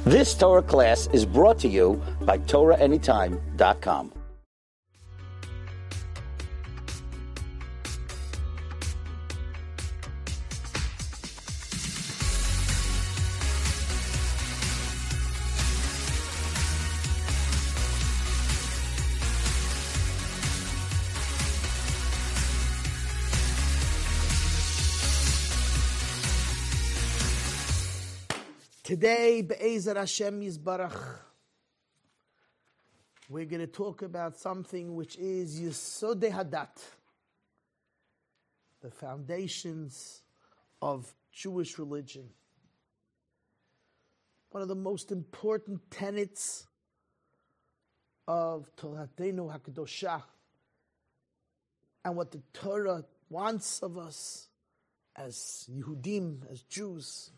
This Torah class is brought to you by TorahAnytime.com. Today, Be'ezer Hashem Yisbarach, we're going to talk about something which is Yesodei Hadat, the foundations of Jewish religion. One of the most important tenets of Toratenu HaKadoshah, and what the Torah wants of us as Yehudim, as Jews.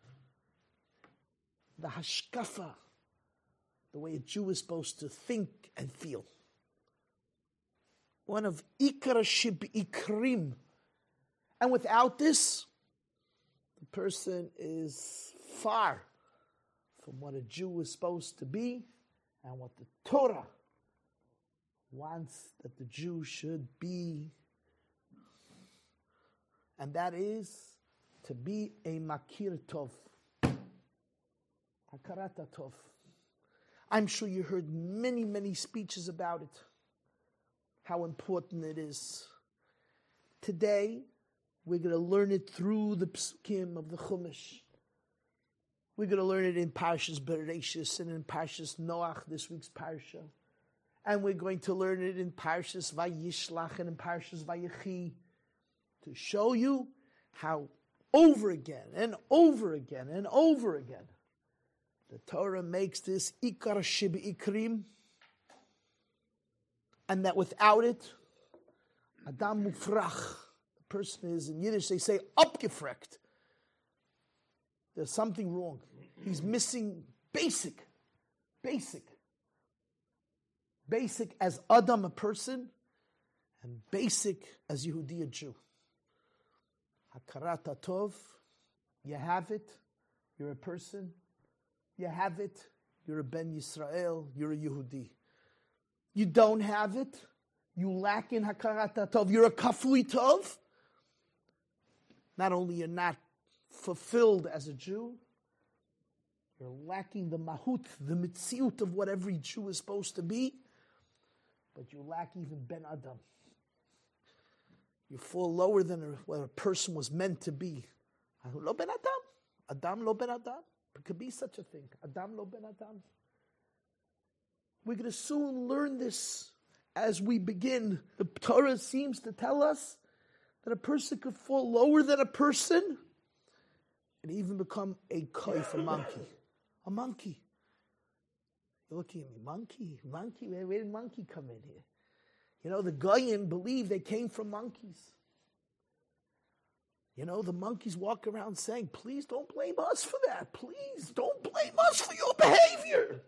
The hashkafa, the way a Jew is supposed to think and feel. One of ikar shib ikrim. And without this, the person is far from what a Jew is supposed to be and what the Torah wants that the Jew should be. And that is to be a makir tov. Hakarat Tov. I'm sure you heard many, many speeches about it, how important it is. Today, we're going to learn it through the psukim of the Chumash. We're going to learn it in Parshas Bereshis and in Parshas Noach, this week's Parsha. And we're going to learn it in Parshas Vayishlach and in Parshas Vayechi to show you how over again and over again and over again the Torah makes this ikar shib ikrim, and that without it, Adam mufrach, the person is, in Yiddish they say, abgefreckt. There's something wrong. He's missing basic as Adam, a person, and basic as Yehudi, a Jew. Hakarat Tov, you have it, you're a person. You have it, you're a Ben Yisrael, you're a Yehudi. You don't have it, you lack in Hakarat Tov, you're a Kafui Tov. Not only you're not fulfilled as a Jew, you're lacking the mahut, the mitziut of what every Jew is supposed to be, but you lack even Ben Adam. You fall lower than what a person was meant to be. Lo Ben Adam, Adam lo Ben Adam. It could be such a thing. Adam lo ben Adam. We're going to soon learn this as we begin. The Torah seems to tell us that a person could fall lower than a person and even become a koif, a monkey. A monkey. You're looking at me, monkey? Where did monkey come in here? You know, the Goyim believe they came from monkeys. You know, the monkeys walk around saying, please don't blame us for that. Please don't blame us for your behavior.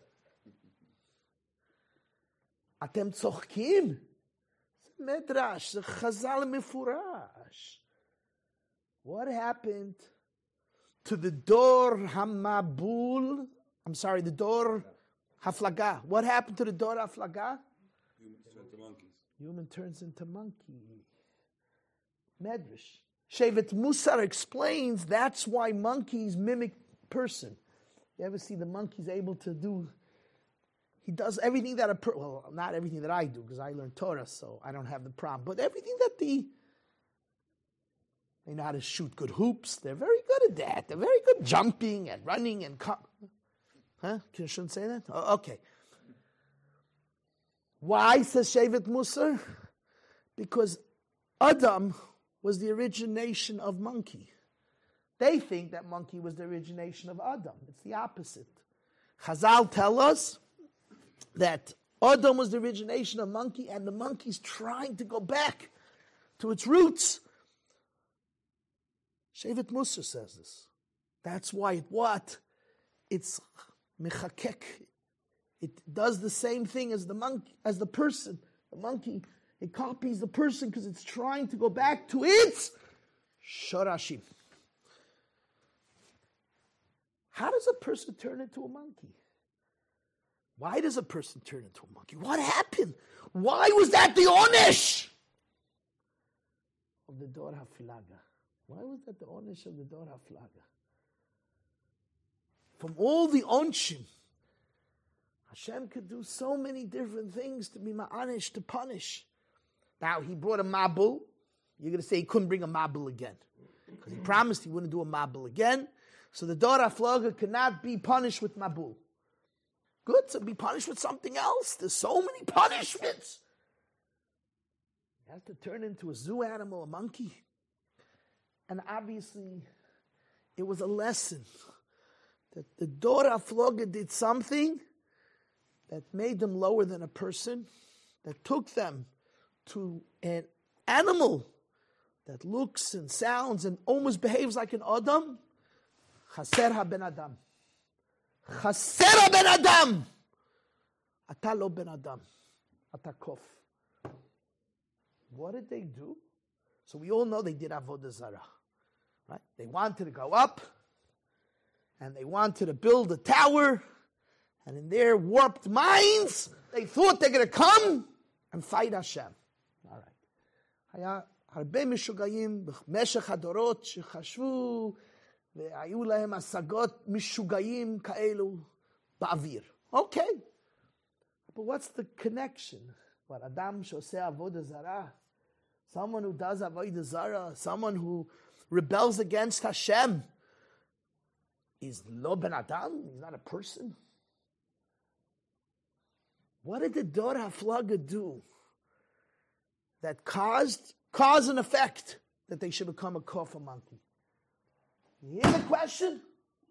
Atem tzorkim. Medrash, Chazal Mefurash. What happened to the Dor Hamabul? The Dor Haflaga. What happened to the Dor Haflaga? Human turns into monkey. Medrash. Shevet Musar explains that's why monkeys mimic person. You ever see the monkey's able to do? He does everything that not everything that I do because I learned Torah, so I don't have the problem. But everything that they know how to shoot good hoops. They're very good at that. They're very good jumping and running and I shouldn't say that. Oh, okay. Why, says Shevet Musar? Because Adam was the origination of monkey. They think that monkey was the origination of Adam. It's the opposite. Chazal tell us that Adam was the origination of monkey, and the monkey's trying to go back to its roots. Shevet Musar says this. That's why it's mechakek. It does the same thing as the monkey, as the person. The monkey, it copies the person because it's trying to go back to its shorashim. How does a person turn into a monkey? Why does a person turn into a monkey? What happened? Why was that the onish of the Dor HaFlaga? Why was that the onish of the Dor HaFlaga? From all the onshim, Hashem could do so many different things to be ma'anish, to punish. Now, he brought a mabul. You're going to say he couldn't bring a mabul again. Because he promised he wouldn't do a mabul again. So the Dor HaFlaga cannot be punished with mabul. Good, so be punished with something else. There's so many punishments. You have to turn into a zoo animal, a monkey. And obviously, it was a lesson that the Dor HaFlaga did something that made them lower than a person, that took them to an animal that looks and sounds and almost behaves like an Adam. Chaser ha-ben Adam. Chaser ha-ben Adam. Ata lo ben Adam. Ata kof. What did they do? So we all know they did Avodah Zarah. Right? They wanted to go up, and they wanted to build a tower, and in their warped minds, they thought they're going to come and fight Hashem. All right. היה הרבה משוגעים במשך הדורות שחשבו והיו להם השגות משוגעים כאלו באוויר. Okay. But what's the connection? What, Adam שעושה עבודה זרה? Someone who does avodah zara, someone who rebels against Hashem, is lo ben Adam? He's not a person. What did the Dor HaFlaga do that caused cause and effect that they should become a kofa monkey? You hear the question?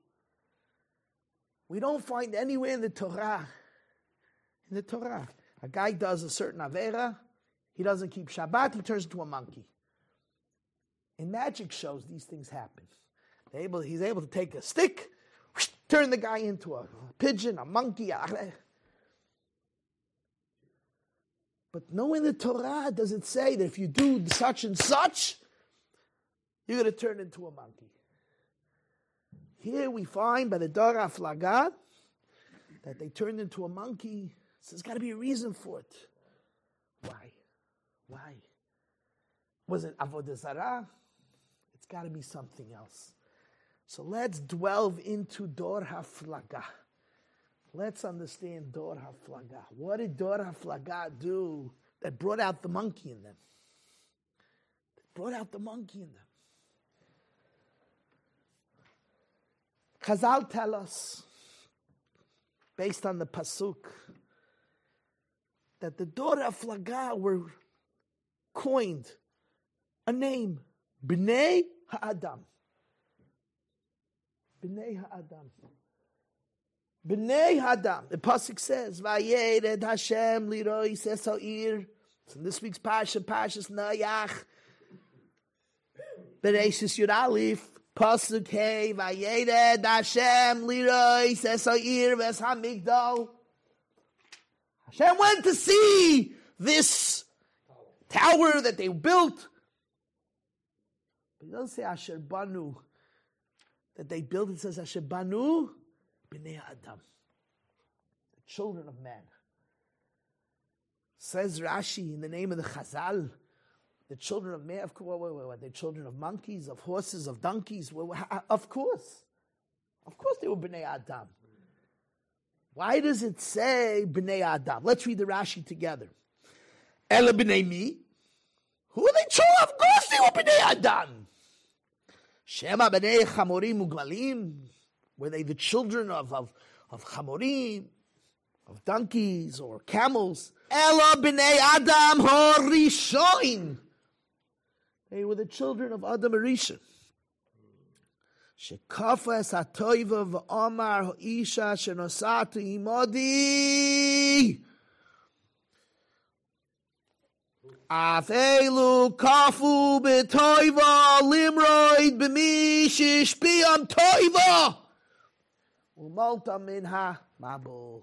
We don't find anywhere in the Torah. In the Torah, a guy does a certain avera, he doesn't keep Shabbat, he turns into a monkey. In magic shows, these things happen. He's able to take a stick, turn the guy into a pigeon, a monkey. But no, in the Torah does it say that if you do such and such, you're going to turn into a monkey. Here we find by the Dor HaFlaga that they turned into a monkey. So there's got to be a reason for it. Why? Was it Avodah Zarah? It's got to be something else. So let's delve into Dor HaFlaga. Let's understand Dor HaFlaga. What did Dor HaFlaga do that brought out the monkey in them? Chazal tell us, based on the pasuk, that the Dor HaFlaga were coined a name, Bnei Ha'adam. Bnei Ha'adam. Bnei Ha'adam. The pasuk says, Vayered Hashem liroi sesa'ir. So in this week's Parshas Nayach, Bereishis Yud Aleph, pasuk Hey, Vayered Hashem liroi sesa'ir ves hamigdal. Hashem went to see this tower that they built. But he doesn't say Asher Banu, that they built. It says Asher Banu Bnei Adam, the children of man. Says Rashi in the name of the Chazal, the children of man, of course, the children of monkeys, of horses, of donkeys. Of course they were Bnei Adam. Why does it say Bnei Adam? Let's read the Rashi together. Ela Bnei Mi. Who are they children? Of course they were Bnei Adam. Shema Bnei Chamorim Ugmalim. Were they the children of Chamorim, of donkeys or camels? Ela Bnei Adam Horishoin. They were the children of Adam Rishon. Shekafas hatoiva v'amar ha'isha shenosatu imodi. Afelu kafu b'toiva limroid b'mi shishpiyam toiva. Umalta minha mabul.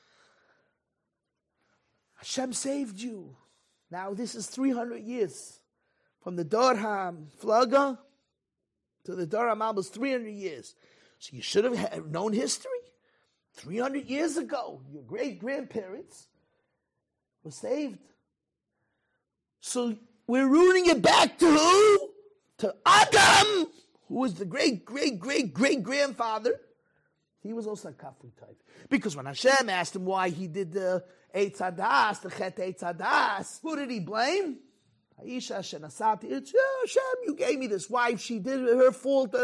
Hashem saved you. Now this is 300 years. From the Dor HaFlaga to the Dor HaMabul, 300 years. So you should have known history. 300 years ago, your great-grandparents were saved. So we're rooting it back to who? To Adam, who was the great-grandfather. He was also a kafui type. Because when Hashem asked him why he did the Eitz Hadas, the Chet Eitz Hadas, who did he blame? Aisha Shenasati. It's, Hashem, you gave me this wife. She did it, her fault.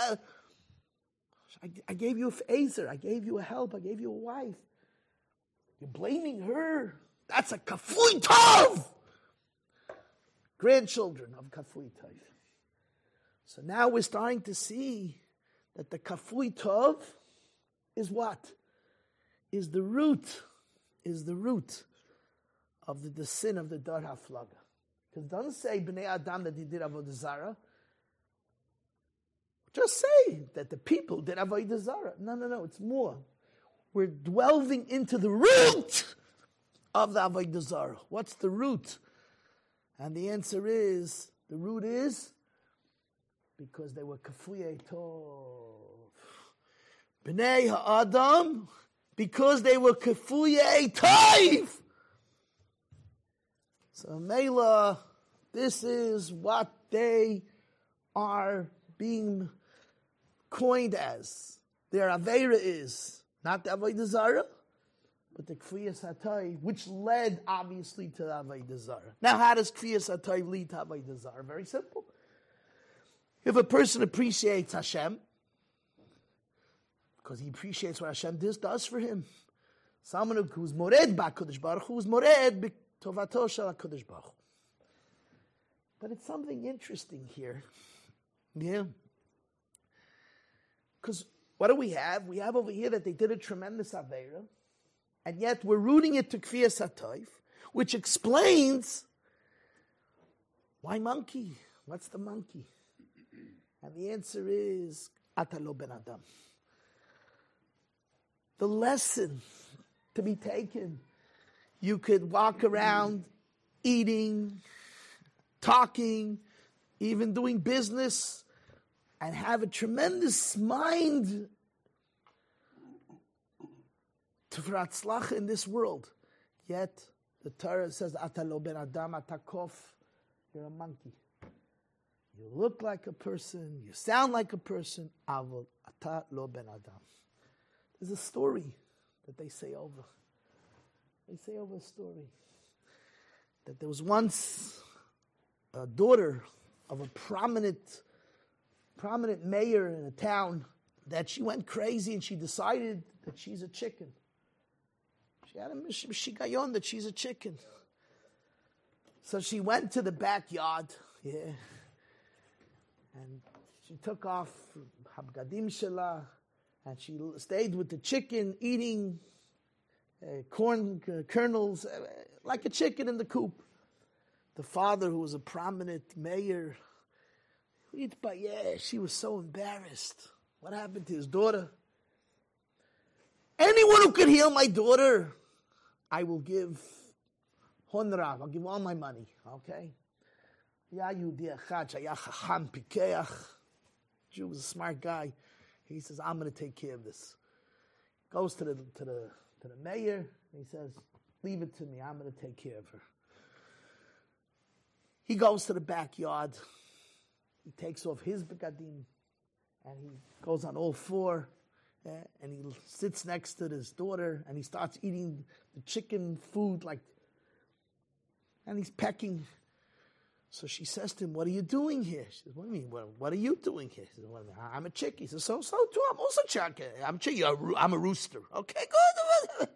I gave you a favor. I gave you a help. I gave you a wife. You're blaming her. That's a kafui tov. Grandchildren of kafui tov. So now we're starting to see that the kafui tov is what? Is the root of the sin of the Dar HaFlaga. Because it doesn't say Bnei Adam that he did Avodah Zarah. Just say that the people did Avodah Zarah. No, it's more. We're delving into the root of the Avodah Zarah. What's the root? And the answer is, the root is because they were kafuyei tov. Bnei Ha'adam, because they were kafuyei tov. So Mela, this is what they are being coined as. Their Aveira is not the Avodah Zarah, but the Kfiyas HaTov, which led obviously to the Avodah Zarah. Now, how does Kfiyas HaTov lead to Avodah Zarah? Very simple. If a person appreciates Hashem, because he appreciates what Hashem does for him, someone who's mored b'HaKadosh Baruch Hu is mored b'tovato shel HaKadosh Baruch Hu. But it's something interesting here. Yeah. Because what do we have? We have over here that they did a tremendous Aveira, and yet we're rooting it to Kfiyas HaTov, which explains why monkey? What's the monkey? And the answer is Ata lo ben Adam. The lesson to be taken, you could walk around eating, talking, even doing business, and have a tremendous mind to fratzlach in this world. Yet the Torah says, Ata lo ben Adam, ata kof, you're a monkey. You look like a person, you sound like a person, avol ata lo ben Adam. There's a story that they say over. They say over a story that there was once a daughter of a prominent mayor in a town that she went crazy and she decided that she's a chicken. She had a mishigayon that she's a chicken. So she went to the backyard, and she took off habgadim shela, and she stayed with the chicken, eating corn kernels, like a chicken in the coop. The father, who was a prominent mayor, she was so embarrassed. What happened to his daughter? Anyone who could heal my daughter, I will give honrav. I'll give all my money. Okay? Jew was a smart guy. He says, I'm going to take care of this. Goes to the mayor. And he says, leave it to me. I'm going to take care of her. He goes to the backyard. He takes off his begadim. And he goes on all four. And he sits next to his daughter. And he starts eating the chicken food. And he's pecking. So she says to him, what are you doing here? She says, what do you mean? What are you doing here? He says, well, I'm a chick. He says, so too. I'm also a chick. I'm a rooster. Okay, good.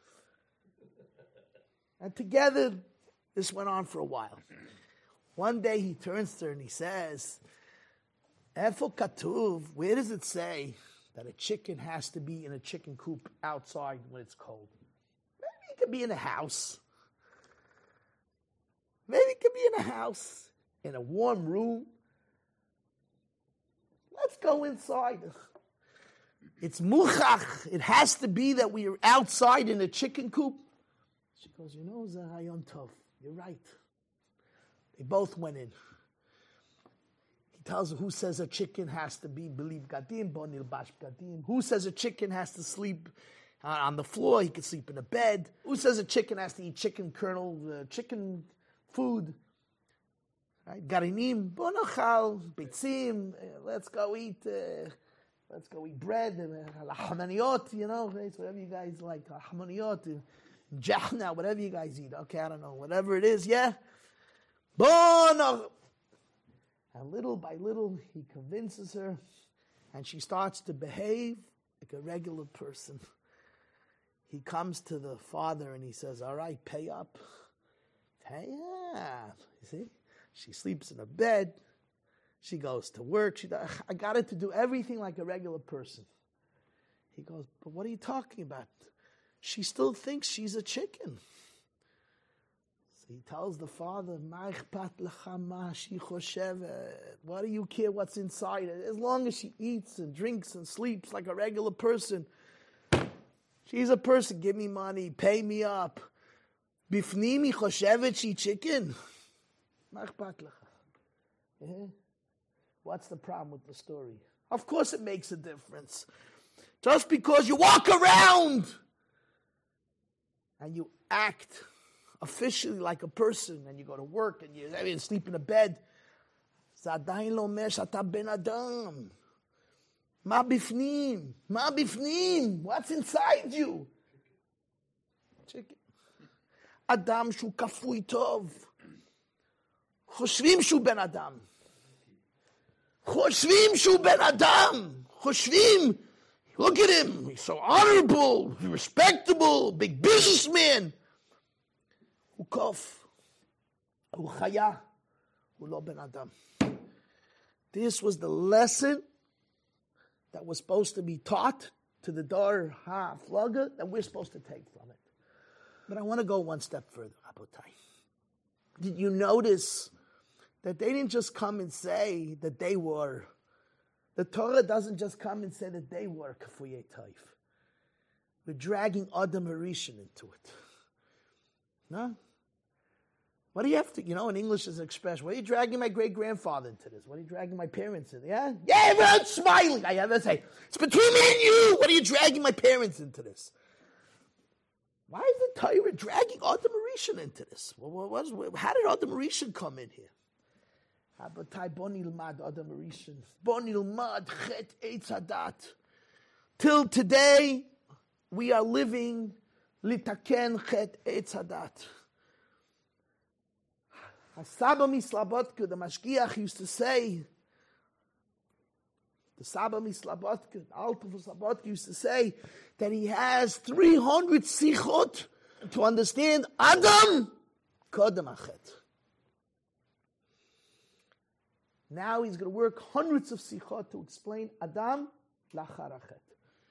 And together, this went on for a while. One day he turns to her and he says, Efo Katuv, where does it say that a chicken has to be in a chicken coop outside when it's cold? Maybe it could be in a house. Maybe it could be in a house, in a warm room. Let's go inside. It's muchach. It has to be that we are outside in a chicken coop. She goes, Zahayon Tov. You're right. They both went in. He tells her who says a chicken has to be believe gadim, bonil bash gadim. Who says a chicken has to sleep on the floor? He can sleep in a bed. Who says a chicken has to eat chicken kernel, chicken food? Right? Garinim, bonachal, bitzim. Let's go eat bread. Lahmaniyot, whatever you guys like. Lahmaniyot, jahna, whatever you guys eat. Okay, I don't know, whatever it is. Yeah. Bonachal. And little by little, he convinces her, and she starts to behave like a regular person. He comes to the father and he says, all right, pay up. Pay up. You see? She sleeps in a bed. She goes to work. I got her to do everything like a regular person. He goes, but what are you talking about? She still thinks she's a chicken. He tells the father, what do you care what's inside it? As long as she eats and drinks and sleeps like a regular person. She's a person, give me money, pay me up. Bifnimi choshevet she chicken. What's the problem with the story? Of course it makes a difference. Just because you walk around and you act officially like a person, and you go to work, and you sleep in a bed. Zadayin lo mer shata ben adam. Ma bifnim. What's inside you? Chicken. Adam shu kafui tov. Choshvim shu ben adam. Choshvim. Look at him. He's so honorable, respectable, big businessman. This was the lesson that was supposed to be taught to the Dar HaFlaga that we're supposed to take from it. But I want to go one step further, Rabotai. Did you notice that they didn't just come and say that they were? The Torah doesn't just come and say that they were Kafuyei Taif. We're dragging Adam Harishon into it. No? What do you have to, in English is an expression. What are you dragging my great-grandfather into this? What are you dragging my parents into? Yeah, everyone's smiling. I have to say, it's between me and you. What are you dragging my parents into this? Why is the Torah dragging Adam Harishon into this? How did Adam Harishon come in here? Till today, we are living litaken chet eitz hadat. Saba Mislabodka, the Mashgiach used to say, the Saba Mislabodka, Alta Slabodka used to say that he has 300 sichot to understand Adam Kodem Achet. Now he's going to work hundreds of sichot to explain Adam Lachar Achet.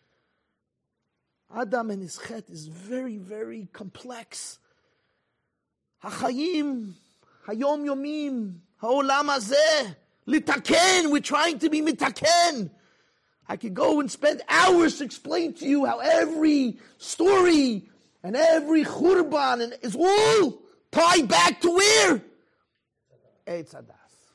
Adam and his chet is very, very complex. HaChayim, Hayom Yomim, Haolam Hazeh, Litaken, we're trying to be mitaken. I could go and spend hours to explain to you how every story and every churban is all tied back to where? Eitz Hadas.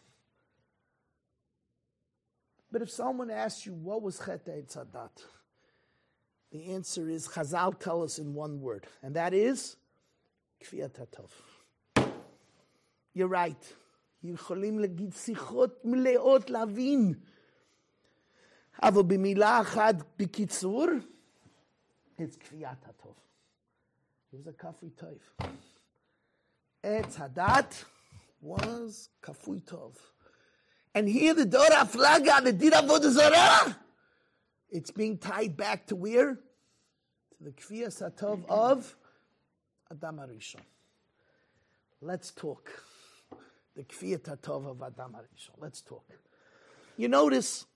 But if someone asks you, what was Chet Eitz Hadat? The answer is, Chazal tell us in one word, and that is, Kfiyat HaTov. You're right. יכולים להגיד שיחות מלאות להבין. אבל במילה אחת בקיצור, it's כפיית הטוב. It was a kafui tov. Eitz Hadat was kafui tov. And here the Dar HaFlaga, the Dir Avodah Zarah, it's being tied back to where? To the kfiyas hatov of Adam HaRishon. Let's talk. The Kfiyat HaTov of Adam HaRishon. Let's talk. You notice,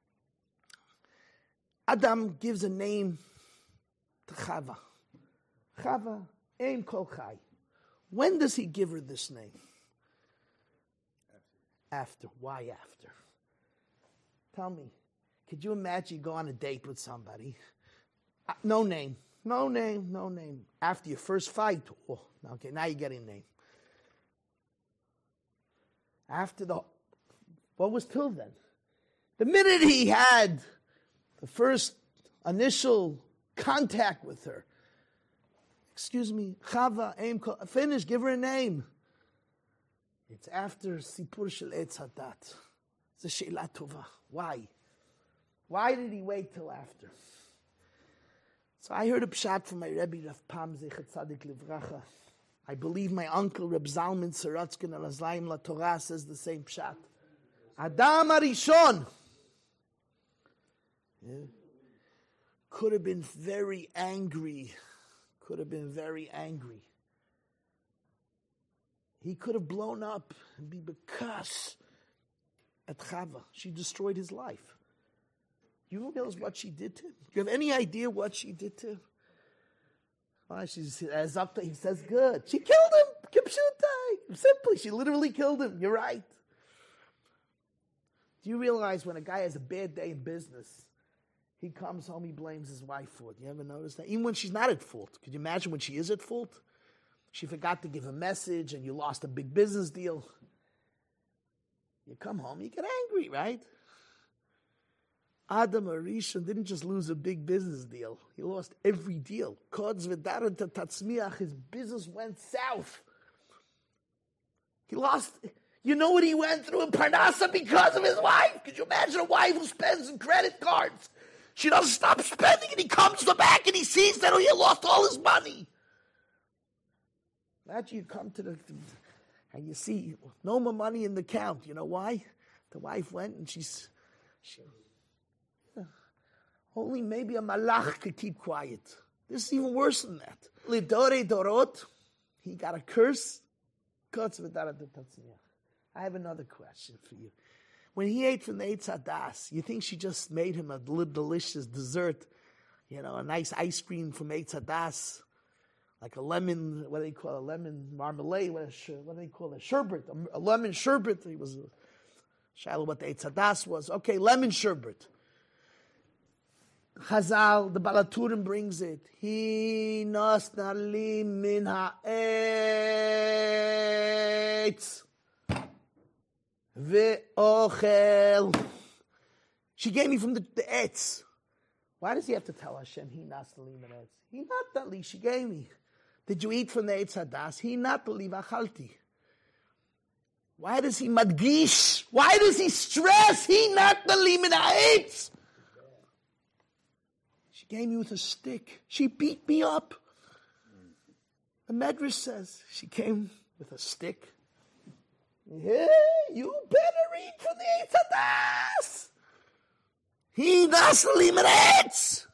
Adam gives a name to Chava. Chava, Ein Kol Chai. When does he give her this name? After. Why after? Tell me, could you imagine you go on a date with somebody? No name. After your first fight, okay, now you're getting a name. After the What was till then? The minute he had the first initial contact with her, excuse me, Chava, finish, give her a name. It's after Sipur Shel Eitz Hadat. It's a Sheila Tova. Why? Why did he wait till after? So I heard a pshat from my Rebbe, Rav Pam Zechat Tzadik Livracha. I believe my uncle, Reb Zalman Saratzkin Al-Azlaim La Torah, says the same pshat. Adam Arishon could have been very angry. He could have blown up and be bekas at Chava. She destroyed his life. You realize what she did to him? Do you have any idea what she did to him? He says, good. She killed him. Kipshutai. Simply, she literally killed him. You're right. Do you realize when a guy has a bad day in business, he comes home, he blames his wife for it? You ever notice that? Even when she's not at fault. Could you imagine when she is at fault? She forgot to give a message and you lost a big business deal. You come home, you get angry, right? Adam Arishon didn't just lose a big business deal. He lost every deal. His business went south. He lost... You know what he went through in Parnassa because of his wife? Could you imagine a wife who spends in credit cards? She doesn't stop spending and he comes to the back and he sees that he lost all his money. Imagine you come to and you see no more money in the account. You know why? The wife went and only maybe a malach could keep quiet. This is even worse than that. Lidore dorot, he got a curse. I have another question for you. When he ate from the Eitz Hadas, you think she just made him a delicious dessert, a nice ice cream from Eitz Hadas, like a lemon, what do they call it, a lemon marmalade, what do they call it, sherbet, a lemon sherbet. He was shallow what the Eitz Hadas was. Okay, lemon sherbet. Chazal, the Balaturim brings it. He nasna li min ha'etz. Ve'ochel. She gave me from the etz. Why does he have to tell Hashem, he nasli min etz? He not li, she gave me. Did you eat from the Eitz Hadas? He not li v'achalti. Why does he madgish? Why does he stress? He not li min ha'etz. She gave me with a stick. She beat me up. The Medrash says she came with a stick. Hey, you better read from the Eitz Hadas. He nasli min etz.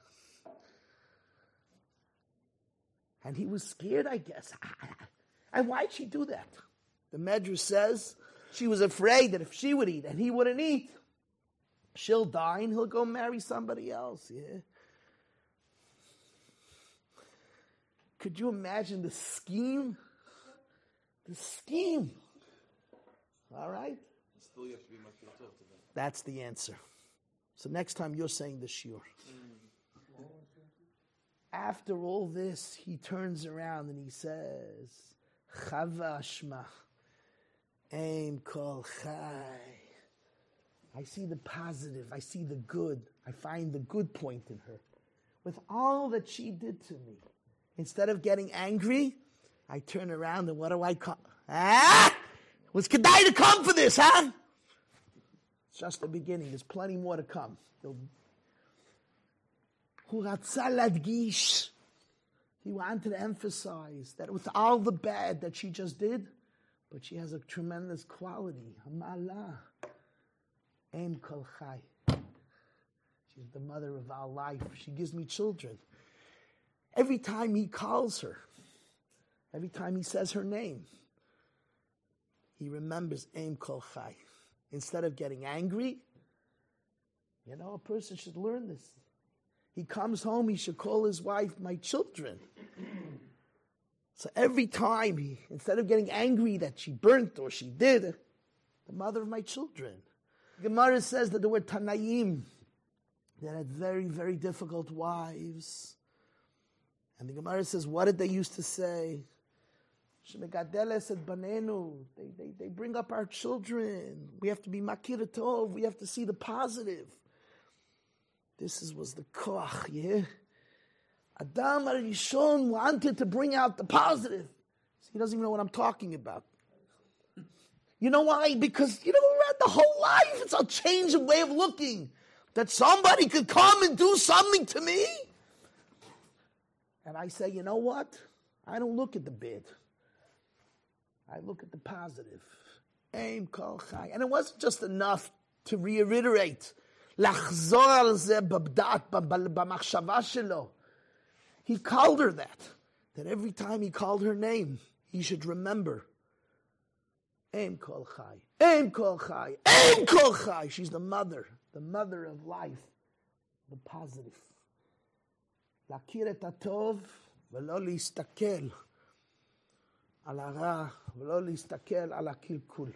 And he was scared, I guess. And why'd she do that? The Medrash says she was afraid that if she would eat and he wouldn't eat, she'll die and he'll go marry somebody else. Yeah. Could you imagine the scheme? The scheme. All right? Still you have to be much more tough to them. That's the answer. So next time you're saying the shiur. After all this, he turns around and he says, Chava Ashma, Aim Kol Chai. I see the positive. I see the good. I find the good point in her. With all that she did to me, instead of getting angry, I turn around and what do I call? Was Kedai to come for this, huh? It's just the beginning. There's plenty more to come. He wanted to emphasize that with all the bad that she just did, but she has a tremendous quality. Hamala. Aim Kol Chai. She's the mother of our life. She gives me children. Every time he calls her, every time he says her name, he remembers Aim Kol Chai. Instead of getting angry, a person should learn this. He comes home, he should call his wife, my children. So every time, instead of getting angry that she burnt or she did, the mother of my children. Gemara says that there were Tanaim that had very, very difficult wives. And the Gemara says, what did they used to say? Shemegadeles et banenu. They bring up our children. We have to be makir tov. We have to see the positive. This was the koach, yeah? Adam HaRishon wanted to bring out the positive. So he doesn't even know what I'm talking about. You know why? Because, we read the whole life. It's a change of way of looking. That somebody could come and do something to me. And I say, you know what? I don't look at the bad. I look at the positive. Aim kol chai. And it wasn't just enough to reiterate. Lachzor al zeh babdat b'machshava shelo. He called her that every time he called her name, he should remember. Aim kol chai, aim kol chai, aim kol chai. She's the mother of life, the positive. Lakir et hatov v'lo listakel al hara v'lo listakel al hakilkul.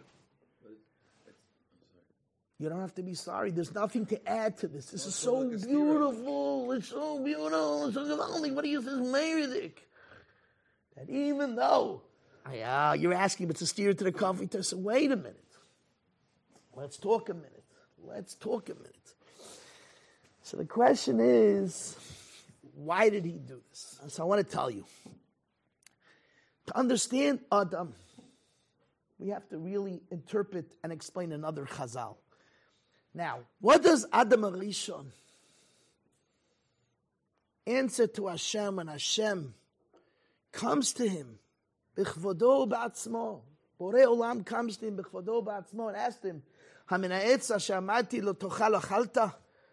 You don't have to be sorry. There's nothing to add to this. This is so beautiful. It's so beautiful. It's so lovely. What do you say, Meirdik? That even though you're asking, but it's a steer to the coffee test. So wait a minute. Let's talk a minute. So the question is, why did he do this? So I want to tell you. To understand Adam, we have to really interpret and explain another Chazal. Now, what does Adam HaRishon answer to Hashem when Hashem comes to him? B'chvodo ba'atzmo. Borei Olam comes to him b'chvodo ba'atzmo and asks him, Hamin ha'etz asher amati lo tochal achalta?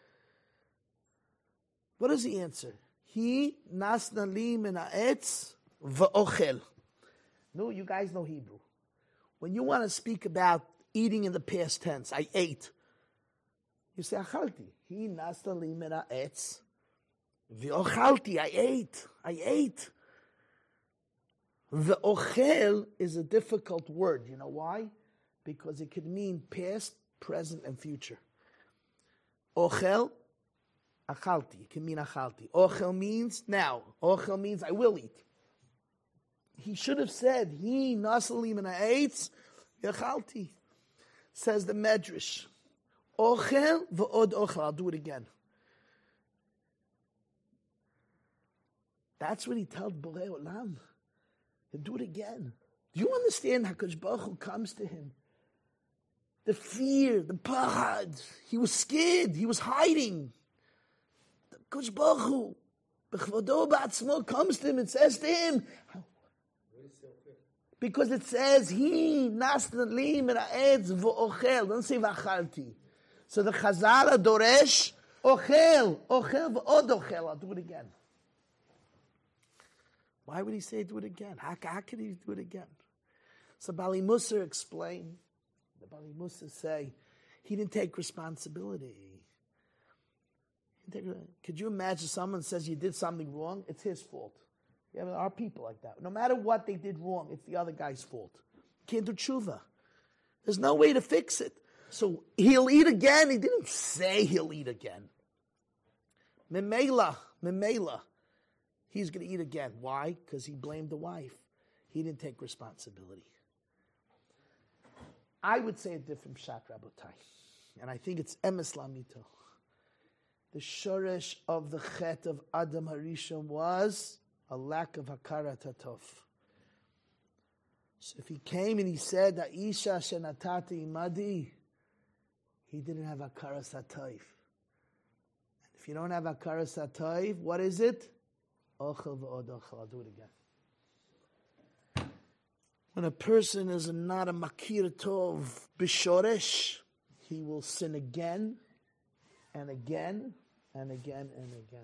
What does he answer? He nasna li min ha'etz v'ochel. No, you guys know Hebrew. When you want to speak about eating in the past tense, I ate. You say, achalti. He nasna li min ha'etz v'ochalti. I ate. The ochel is a difficult word. You know why? Because it could mean past, present, and future. Ochel, achalti. It can mean achalti. Ochel means now. Ochel means I will eat. He should have said, he nasalim and ha'etz, achalti. Says the Medrash. Ochel v'od ochel. I'll do it again. That's what he told Borei Olam. He'll do it again. Do you understand how HaKadosh Baruch Hu comes to him? The fear, the pahad. He was scared. He was hiding. The HaKadosh Baruch Hu, b'chvodo ba'atzmo, comes to him and says to him, because it says, he nasna li min ha'etz v'ochel. Don't say v'achalti. So the Chazal adoresh, ochel v'od ochel. I'll do it again. Why would he say do it again? How could he do it again? So Bali Musar explained. The Bali Musar say he didn't take responsibility. Could you imagine someone says you did something wrong? It's his fault. Yeah, there are people like that. No matter what they did wrong, it's the other guy's fault. Can't do tshuva. There's no way to fix it. So he'll eat again. He didn't say he'll eat again. Memela. He's going to eat again. Why? Because he blamed the wife. He didn't take responsibility. I would say a different pshat, Rabotai. And I think it's emes lamito. The shoresh of the chet of Adam HaRishon was a lack of hakarat hatov. So if he came and he said, Aisha shenatati imadi, he didn't have hakaras hatov. And if you don't have hakaras hatov, what is it? Ochel v'od ochel. I'll do it again. When a person is not a makir tov b'shoresh, he will sin again and again and again and again.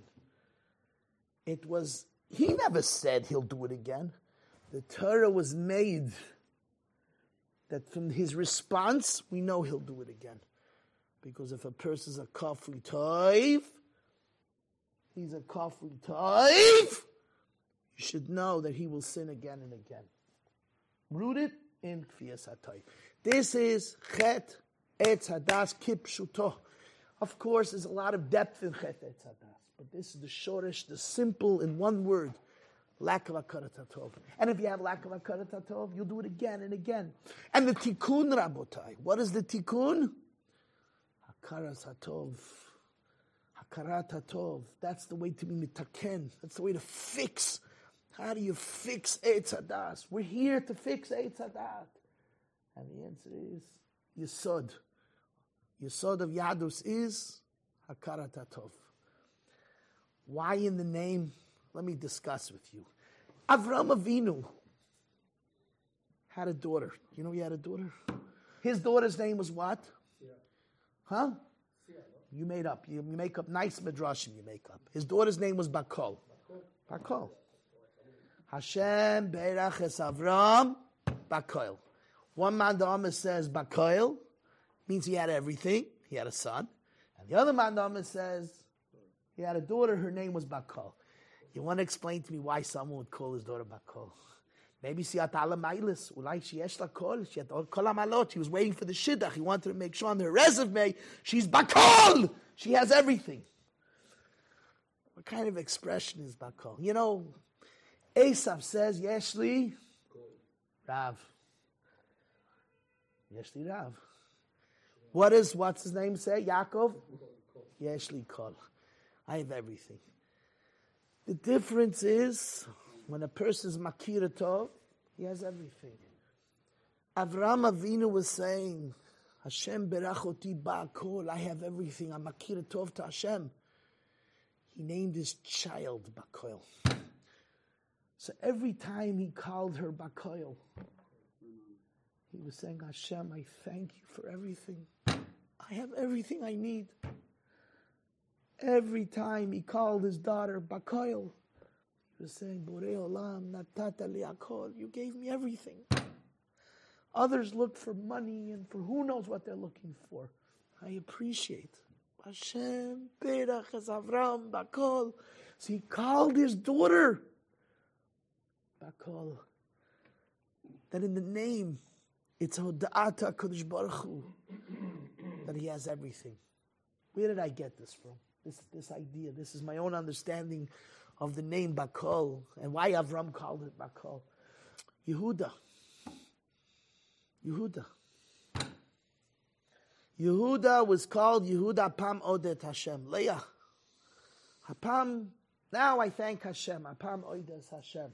He never said he'll do it again. The Torah was made that from his response, we know he'll do it again. Because if a person's a kafri tov, he's a kafri tov, you should know that he will sin again and again. Rooted in kfiyas hatov. This is chet etz hadas kipshuto. Of course, there's a lot of depth in chet etz hadas, but this is the shortish, the simple, in one word. Lack of hakarat hatov. And if you have lack of hakarat hatov, you'll do it again and again. And the tikkun, Rabotai. What is the tikkun? Hakarat hatov. Hakarat hatov. That's the way to be mitaken. That's the way to fix. How do you fix Eitz Hadas? We're here to fix Eitz Hadas. And the answer is Yesod. Yesod of Yadus is Hakarat hatov. Why in the name? Let me discuss with you. Avram Avinu had a daughter. You know he had a daughter? His daughter's name was what? Huh? You made up. You make up nice midrashim. You make up. His daughter's name was Bakol. Bakol. Hashem Beirach es Avram Bakol. One man Da'amah says Bakol means he had everything. He had a son. And the other man Da'amah says he had a daughter. Her name was Bakol. You want to explain to me why someone would call his daughter Bakol? Maybe she had ala mailis. Ulai she yesh la kol. She had all kol amalot. She was waiting for the shidduch. He wanted to make sure on her resume she's Bakol. She has everything. What kind of expression is Bakol? You know, Esav says Yeshli Rav. Yeshli Rav. What's his name say? Yaakov? Yeshli Kol. I have everything. The difference is, when a person's Makir Tov, he has everything. Avram Avinu was saying, Hashem berachoti ba'akol, I have everything, I'm Makir Tov to Hashem. He named his child Bakol. So every time he called her Bakol, he was saying, Hashem, I thank you for everything. I have everything I need. Every time he called his daughter Bakol, he was saying, Borei Olam, natata li hakol, you gave me everything. Others look for money and for who knows what they're looking for. I appreciate. Hashem, Berach es Avram, Bakol. So he called his daughter Bakol. That in the name, it's Hoda'ata HaKadosh Baruch Hu, that he has everything. Where did I get this from? This idea. This is my own understanding of the name Bakol and why Avram called it Bakol. Yehuda. Yehuda was called Yehuda Apam Odet Hashem. Leah. Apam, now I thank Hashem. Apam Odet Hashem.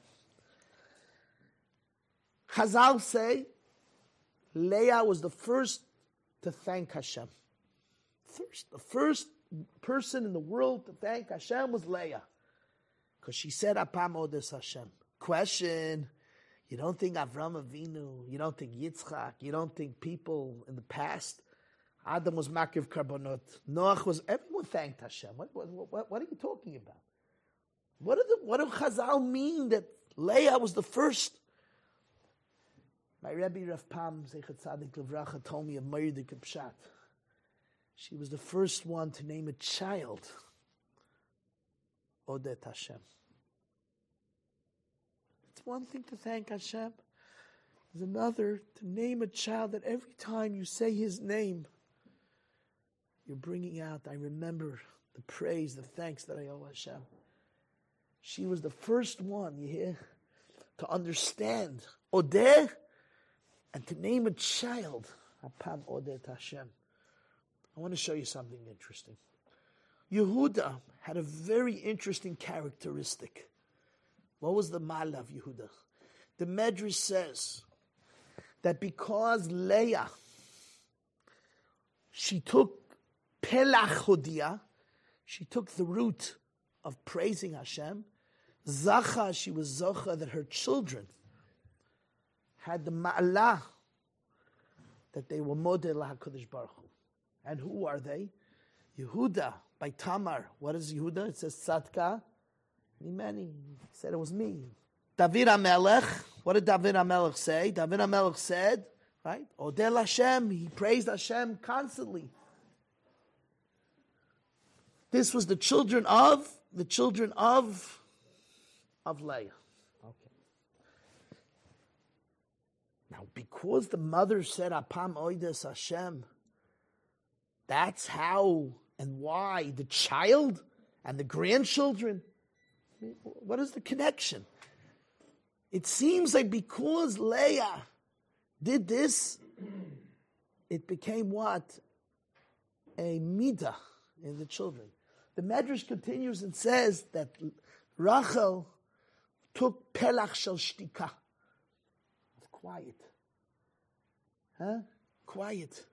Chazal say Leah was the first to thank Hashem. The first person in the world to thank Hashem was Leah. Because she said, Apam Odes Hashem. Question, you don't think Avram Avinu, you don't think Yitzchak, you don't think people in the past, Adam was Makiv Karbonot, Noach was, everyone thanked Hashem. What are you talking about? What do Chazal mean that Leah was the first? My Rebbe Rav Pam, Zeichat Tzadik Levracha, told me of Mordechai Pshat. She was the first one to name a child Odet Hashem. It's one thing to thank Hashem. There's another to name a child that every time you say his name, you're bringing out, I remember the praise, the thanks that I owe Hashem. She was the first one, you hear, to understand Odeh and to name a child Apam Odet Hashem. I want to show you something interesting. Yehuda had a very interesting characteristic. What was the Ma'ala of Yehuda? The Medrash says that because Leah, she took Pelach Hodia, she took the root of praising Hashem. Zacha, she was Zocha, that her children had the Ma'ala that they were Model HaKadosh Baruch Hu. And who are they? Yehuda, by Tamar. What is Yehuda? It says Tzadka Mimeni. He said it was me. David HaMelech. What did David HaMelech say? David HaMelech said, right? Odel Hashem. He praised Hashem constantly. This was the children of Leah. Okay. Now, because the mother said Apam Oides Hashem, that's how and why the child and the grandchildren. What is the connection? It seems like because Leah did this, it became what? A midah in the children. The Medrash continues and says that Rachel took pelach shel shtika. Quiet. Quiet.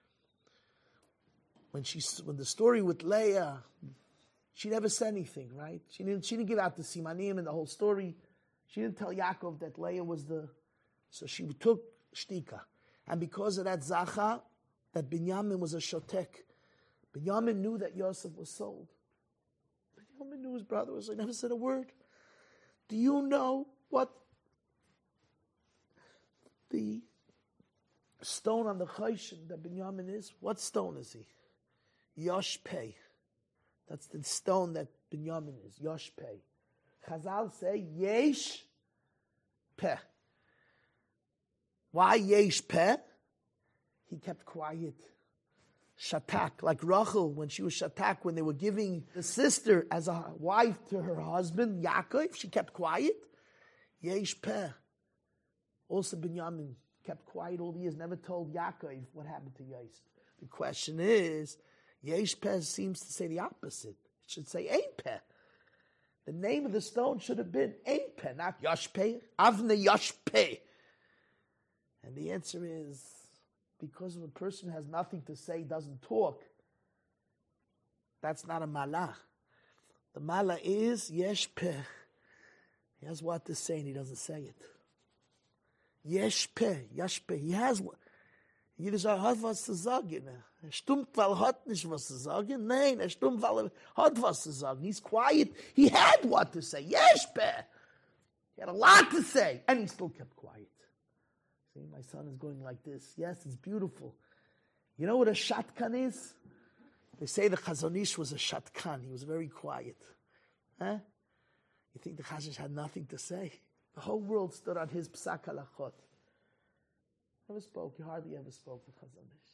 When the story with Leah, she never said anything, right? She didn't give out the simanim and the whole story. She didn't tell Yaakov that Leah was so she took shtika. And because of that zacha, that Binyamin was a shotek. Binyamin knew that Yosef was sold. Binyamin knew his brother was, he never said a word. Do you know what the stone on the Chayshin that Binyamin is? What stone is he? Yoshpei. That's the stone that Binyamin is. Yoshpei. Chazal say Yesh Peh. Why Yesh Peh? He kept quiet. Shatak, like Rachel, when she was Shatak, when they were giving the sister as a wife to her husband, Yaakov, she kept quiet. Yesh Peh. Also Binyamin kept quiet all the years, never told Yaakov what happened to Yosef. The question is, Yesh Peh seems to say the opposite. It should say Ein Peh. The name of the stone should have been Ein Peh, not Yosh Peh. Avne Yosh Peh. And the answer is, because if a person has nothing to say, doesn't talk, that's not a malah. The malah is Yesh Peh. He has what to say and he doesn't say it. Yesh Peh, Yesh Peh. He has what. Jeder hat was zu sagen. Stimmt, weil hat nicht was zu sagen. Nein, stimmt, weil hat was zu sagen. He's quiet. He had what to say. Yesh Peh. He had a lot to say. And he still kept quiet. See, my son is going like this. Yes, it's beautiful. You know what a shatkan is? They say the Chazon Ish was a shatkan. He was very quiet. Huh? You think the Chazon Ish had nothing to say? The whole world stood on his psak halachot. Never spoke. He hardly ever spoke to Chazon Ish.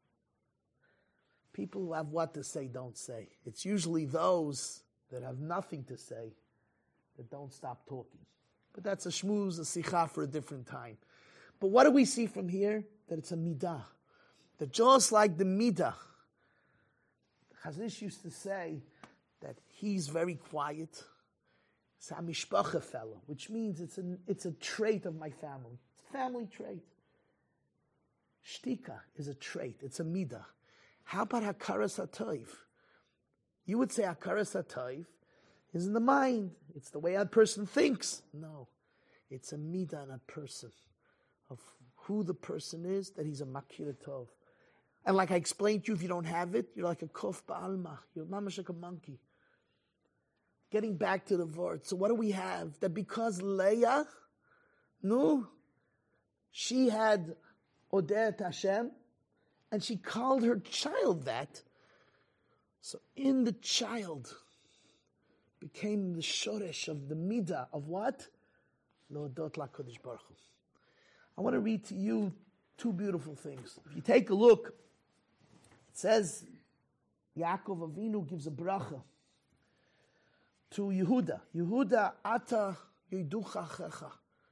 People who have what to say don't say. It's usually those that have nothing to say that don't stop talking. But that's a shmooze, a sikha for a different time. But what do we see from here? That it's a midah. That just like the midah, Chazon Ish used to say that he's very quiet. It's a mishpacha fellow, which means it's a trait of my family. It's a family trait. Shtika is a trait. It's a midah. How about hakaras hatoiv? You would say hakaras hatoiv is in the mind. It's the way a person thinks. No. It's a midah in a person. Of who the person is, that he's a makir tov. And like I explained to you, if you don't have it, you're like a kof ba'alma. You're mamash like a monkey. Getting back to the word. So what do we have? That because Leah, no, she had Odeh Hashem, and she called her child that. So in the child became the shoresh of the midah of what? Lodot LaKadosh Baruch Hu. I want to read to you two beautiful things. If you take a look, it says Yaakov Avinu gives a bracha to Yehuda. Yehuda, ata yiducha checha.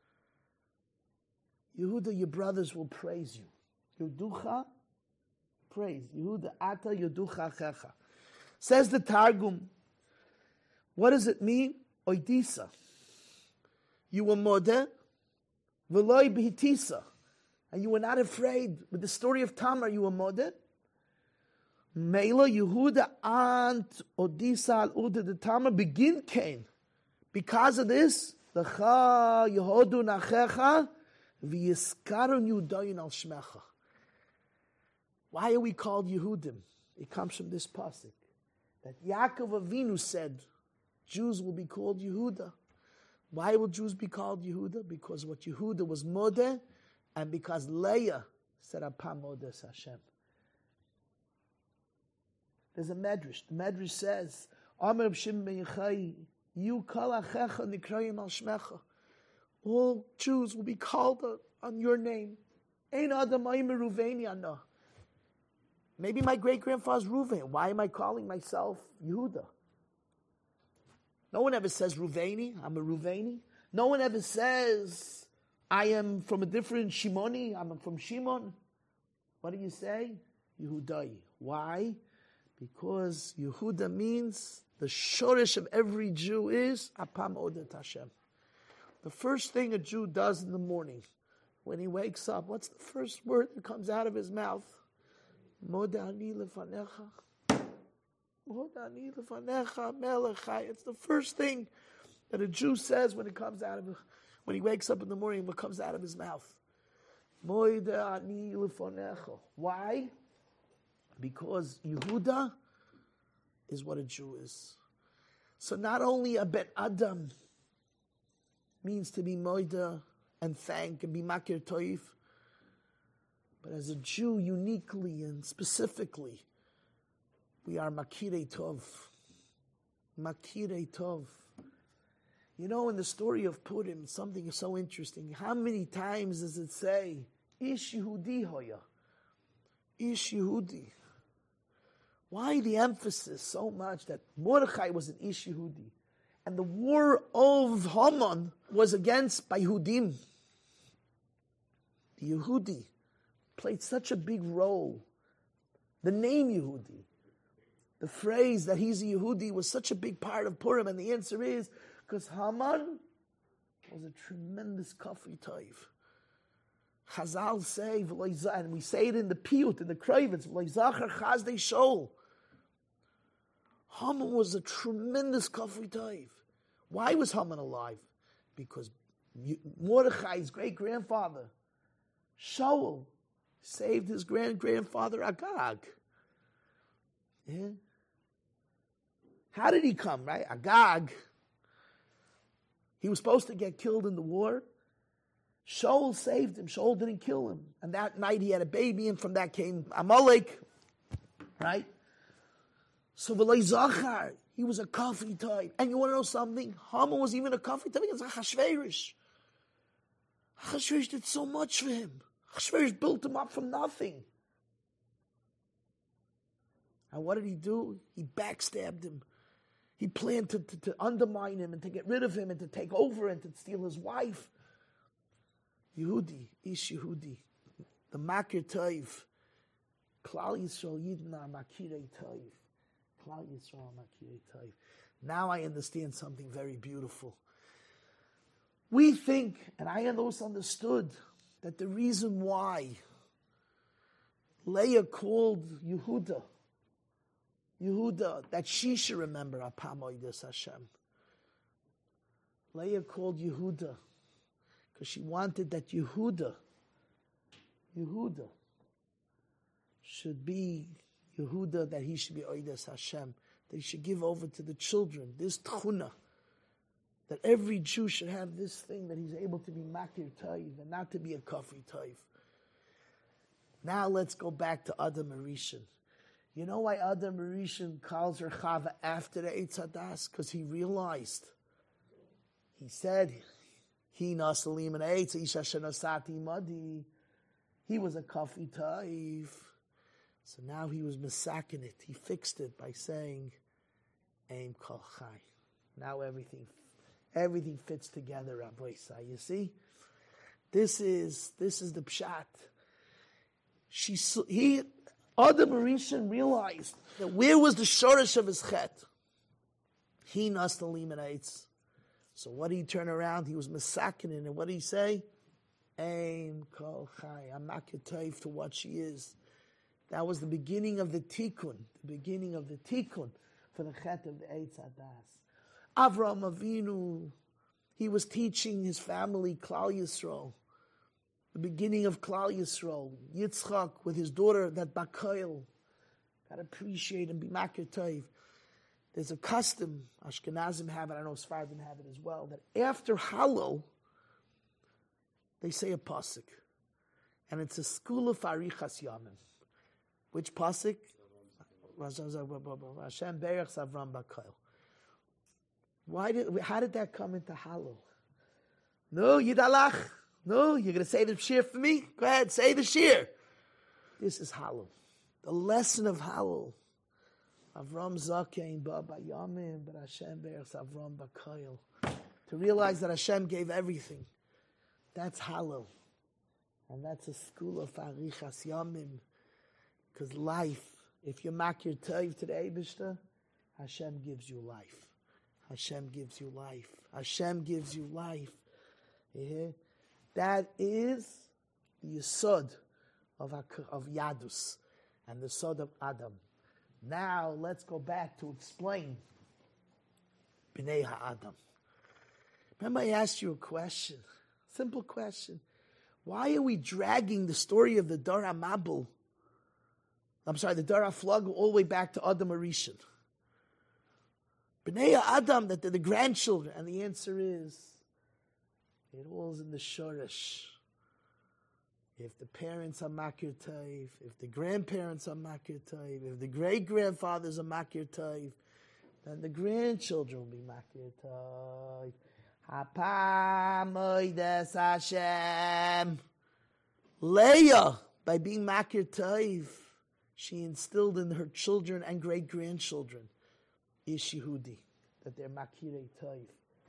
Yehuda, your brothers will praise you. Yeducha, praise. Yehuda, ata yiducha checha. Says the Targum, what does it mean? Oidisa. You were modeh, v'loi b'hitisa. And you were not afraid. With the story of Tamar, you were modeh. Meila Yehuda ant Odisa al Uda de Tamar begin Cain. Because of this, L'cha Yehodu nachecha v'yiskarun Yudayin al shmecha. Why are we called Yehudim? It comes from this pasuk that Yaakov Avinu said, Jews will be called Yehuda. Why will Jews be called Yehuda? Because what Yehuda was modeh, and because Leah said Apam Modes Hashem. There's a medrash. The medrash says, Amar Shimon ben Yochai, you kol achecha nikrayim al shmecha. All Jews will be called on your name. Ein adam aimer Ruveni ana. Maybe my great-grandfather's Ruvain. Why am I calling myself Yehuda? No one ever says Ruveni. I'm a Ruveni. No one ever says, I am from a different Shimoni, I'm from Shimon. What do you say? Yehudai. Why? Because Yehuda means the shorish of every Jew is Apam Odet Hashem. The first thing a Jew does in the morning, when he wakes up, what's the first word that comes out of his mouth? Modani lefanecha. Modani lefanecha melechai. It's the first thing that a Jew says when he wakes up in the morning, what comes out of his mouth. Modani lefanecha. Why? Because Yehuda is what a Jew is. So not only a Ben Adam means to be moida and thank and be makir toif, but as a Jew uniquely and specifically, we are makirei tov. Makirei tov. You know, in the story of Purim, something is so interesting. How many times does it say, Ish Yehudi hoya? Ish Yehudi. Why the emphasis so much that Mordechai was an Ish Yehudi? And the war of Haman was against by Yehudim. The Yehudi played such a big role. The name Yehudi, the phrase that he's a Yehudi was such a big part of Purim. And the answer is, because Haman was a tremendous kafri taif. Chazal say, and we say it in the Piyut, in the Kravitz, Haman was a tremendous kafri taif. Why was Haman alive? Because Mordechai's great-grandfather, Shaul, saved his great-grandfather Agag. Yeah? How did he come, right? Agag, he was supposed to get killed in the war. Shaul saved him. Shaul didn't kill him. And that night he had a baby, and from that came Amalek, right? So v'loi zachar, he was a kafri type. And you want to know something? Haman was even a kafri type against Achashverosh. Achashverosh did so much for him. Achashverosh built him up from nothing. And what did he do? He backstabbed him. He planned to undermine him and to get rid of him and to take over and to steal his wife. Yehudi, Ish Yehudi, the Makir Taiv, Klal Yisrael Yidna Makirei Taiv. Klal Yisrael Makirei Taiv. Now I understand something very beautiful. We think, and I always understood, that the reason why Leah called Yehuda, that she should remember Apam Oides Hashem. Leah called Yehuda because she wanted that Yehuda should be Yehuda, that he should be Oides Hashem, that he should give over to the children, this tchuna, that every Jew should have this thing, that he's able to be makir taiv and not to be a kafri taiv. Now let's go back to Adam Arishan. You know why Adam Arishan calls her Chava after the Eitz Hadas? Because he realized, he said, he nasalim and Eitz Isha Shanasati Madi. He was a kafri taiv. So now he was misakin it. He fixed it by saying, Aim kol chai. Now everything fits together, Rabbi Isai. You see? This is the pshat. Adam Arishan realized that where was the shorish of his chet? He nastalim and eitz. So what did he turn around? He was misakin it. And what did he say? Aim kol chai. I'm makitav to what she is. That was the beginning of the tikkun. The beginning of the tikkun for the chet of the Eitz Hadas. Avraham Avinu, he was teaching his family Klal Yisrael. The beginning of Klal Yisrael. Yitzchak with his daughter, that Bakail. Got to appreciate and be makir taiv. There's a custom, Ashkenazim have it, I know Sfardim have it as well, that after Hallel, they say a pasuk. And it's a school of Arichas Yamim. Which pasuk? Hashem Berach Savram Bakail. How did that come into Hallel? No, Yidalach. No, you're going to say the shir for me? Go ahead, say the shir. This is Hallel. The lesson of Hallel. Avram Zakein Ba Bayamim, but Hashem Berach Avram Bakail. to realize that Hashem gave everything. That's Hallel. And that's a school of Arichas Yamim. Because life, if you mak your taiv to the Eibishter, Hashem gives you life. Hashem gives you life. Hashem gives you life. Yeah? That is the Yesod of Yadus and the Sod of Adam. Now let's go back to explain Bnei HaAdam. Remember I asked you a question, simple question. Why are we dragging the story of the Dar HaMabul, the Dar HaFlag, all the way back to Adam Arishan? Bnei HaAdam, that they're the grandchildren. And the answer is, it all is in the Shoresh. If the parents are Makir Taiv, if the grandparents are Makir Taiv, if the great-grandfathers are Makir Taiv, then the grandchildren will be Makir Taiv. Hapamoides Hashem. Leah, by being Makir Taiv, she instilled in her children and great-grandchildren Ish Yehudi, that they're Makirei Taiv.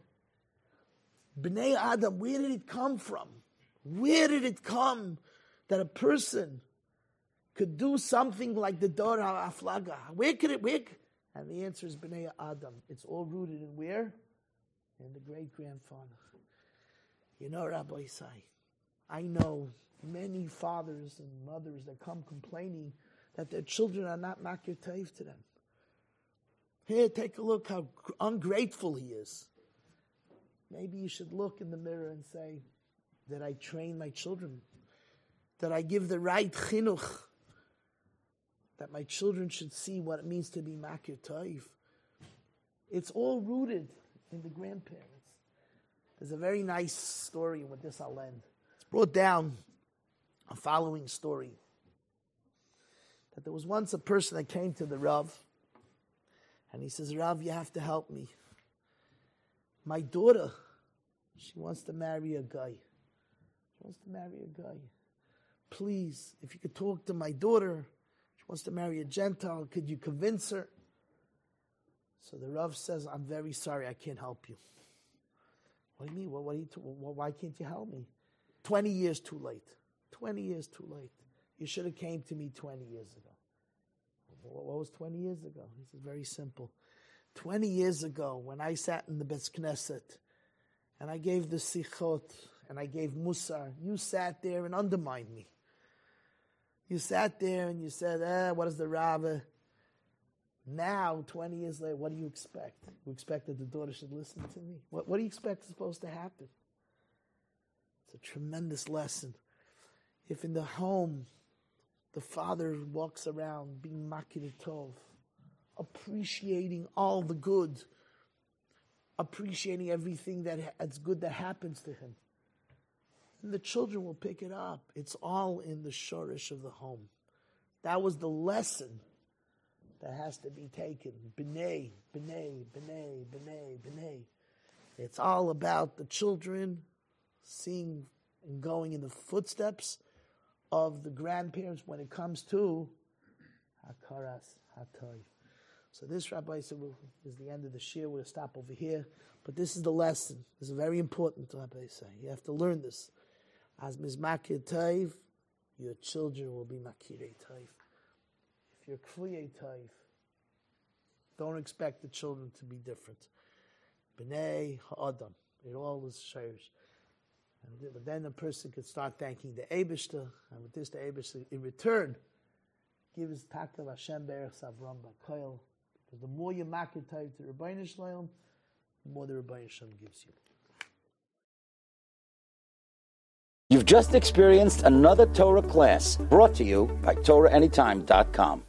Bnei Adam, where did it come from? Where did it come that a person could do something like the Dor HaFlaga? Where could it? And the answer is Bnei Adam. It's all rooted in where? In the great-grandfather. You know, Rabbi Isai, I know many fathers and mothers that come complaining that their children are not Makir Taiv to them. Here, take a look how ungrateful he is. Maybe you should look in the mirror and say, did I train my children? Did I give the right chinuch? That my children should see what it means to be Makir Taiv. It's all rooted in the grandparents. There's a very nice story, and with this I'll end. It's brought down a following story. That there was once a person that came to the Rav, and he says, Rav, you have to help me. My daughter, she wants to marry a guy. Please, if you could talk to my daughter, she wants to marry a Gentile, could you convince her? So the Rav says, I'm very sorry, I can't help you. What do you mean? Why can't you help me? 20 years too late. 20 years too late. You should have came to me 20 years ago. What was 20 years ago? He says, very simple. 20 years ago, when I sat in the Beis Knesset, and I gave the Sichot, and I gave Musar, you sat there and undermined me. You sat there and you said, what is the Rav? Now, 20 years later, what do you expect? You expect that the daughter should listen to me? What do you expect is supposed to happen? It's a tremendous lesson. If in the home, the father walks around being Makir Tov, appreciating all the good, appreciating everything that's good that happens to him, and the children will pick it up. It's all in the shorish of the home. That was the lesson that has to be taken. B'nei, b'nei, b'nei, b'nei, b'nei. It's all about the children seeing and going in the footsteps of the grandparents when it comes to Hakaras Hatoy. So this, Rabbi, is the end of the shir. We'll stop over here. But this is the lesson. This is very important, Rabbi say. You have to learn this. As Mizmakir Taiv, your children will be Makirei Taiv. If you're Kliyei Taiv, don't expect the children to be different. B'nei Ha'adam. It all is shayrish. But then a person could start thanking the Eibishter, and with this the Eibishter, in return, gives Takav Hashem Berech Savram B'Koil. Because the more you Makir Taiv to Rebbeinu Shalom, the more the Rebbeinu Shalom gives you. You've just experienced another Torah class brought to you by TorahAnytime.com.